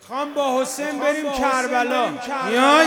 میخوام با حسین بریم کربلا. میای؟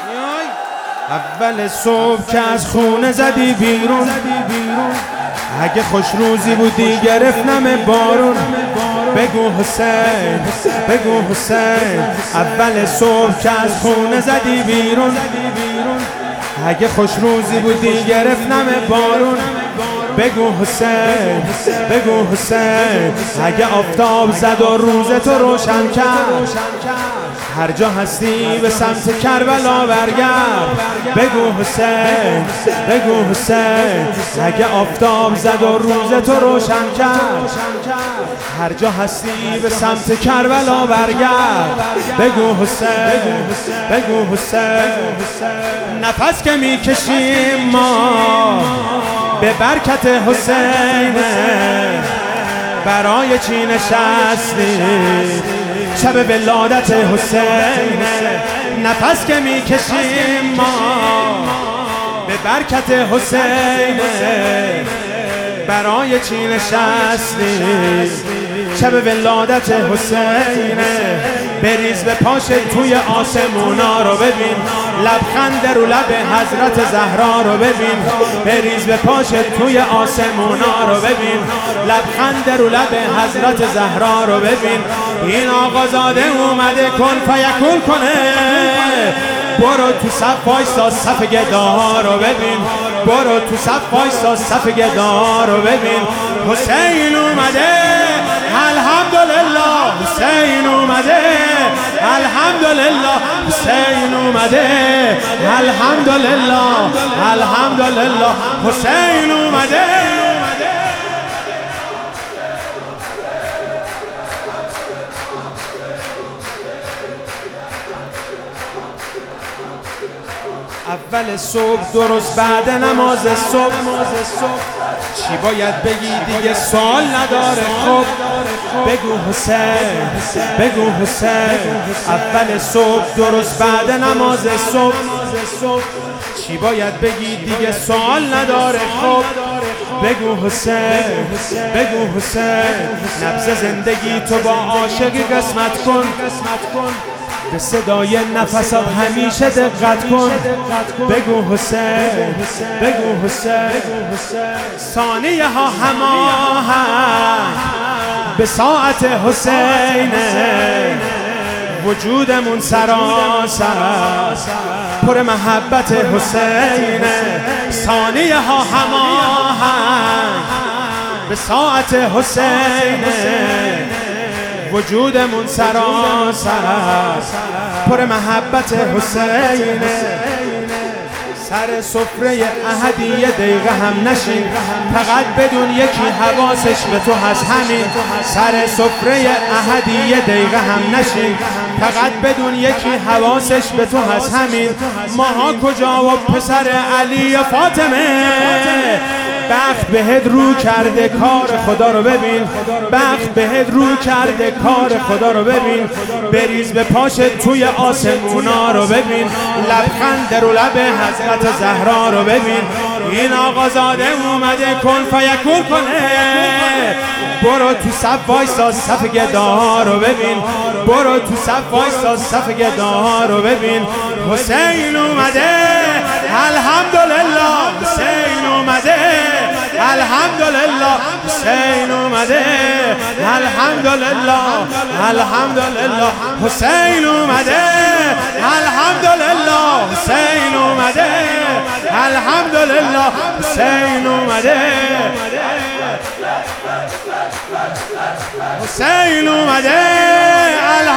اول صبح که از خونه زدی بیرون، اگه خوش روزی بودی گرفتنم بارون. بگو حسین، بگو حسین، اول صبح که از خونه زدی بیرون، اگه خوش روزی بودی گرفتنم بارون. بگو حسین، بگو حسین، اگه آفتاب زد و روز تو روشن کرد، هر جا هستی به سمت کربلا برگرد. بگو حسین، بگو حسین، اگه آفتاب زد و روز تو روشن کرد، هر جا هستی به سمت کربلا برگرد. بگو حسین، بگو حسین، نفس که میکشیم ما به برکت حسین، برای چی نشستی شب ولادت حسین. نفس که میکشیم ما به برکت حسین، برای چی نشستی شب ولادت حسین. بریز به پاشت توی آسمونا رو ببین، لبخند رو لب حضرت زهرا رو ببین. بریز به پاشت توی آسمونا رو ببین، لبخند رو لب حضرت زهرا رو ببین. این آقازاده اومده کن فیکون کنه، برو تو صف وایسا صف گداها رو ببین، برو تو صف وایسا صف گداها رو ببین. حسین اومده الحمدلله، حسین اومده الحمدلله، حسین اومده الحمدلله، الحمدلله، حسین اومده. اول صبح درست بعد نماز صبح، چی باید بگی دیگه سوال نداره. خب بگو حسین، بگو حسین، اول صبح درست بعد نماز صبح، چی باید بگی دیگه سوال نداره. خب بگو حسین، بگو حسین، نبض زندگی تو با عاشقی قسمت کن، به صدای نفسات همیشه دقت کن. بگو حسین، بگو حسین، ثانیه ها هماهنگ به ساعت حسین، وجودمون سراسر پر محبت حسین. ثانیه ها هماهنگ به ساعت حسین، وجودمون سراسر پر محبت حسین. سر سفره احدی یه دقیقه هم نشین، فقط بدون یکی حواسش به تو هست همین. سر سفره احدی یه دقیقه هم نشین، فقط بدون یکی حواسش به تو هست همین. ماها کجا و پسر علی و فاطمه، بخت بهت رو کرده کار خدا رو ببین، بخت بهت رو کرده کار خدا رو ببین. بریز به پاشت توی آسمونا رو ببین، لبخند رو لب حضرت زهرا رو ببین. این آقازاده اومده کن فیکون کنه، برو تو صف وایسا صف گداها رو ببین، برو تو صف وایسا صف گداها رو ببین. حسین اومده الحمدلله، حسین اومده الحمدلله، حسین اومده الحمدلله، الحمدلله، حسین اومده الحمدلله، حسین اومده الحمدلله، حسین اومده، حسین اومده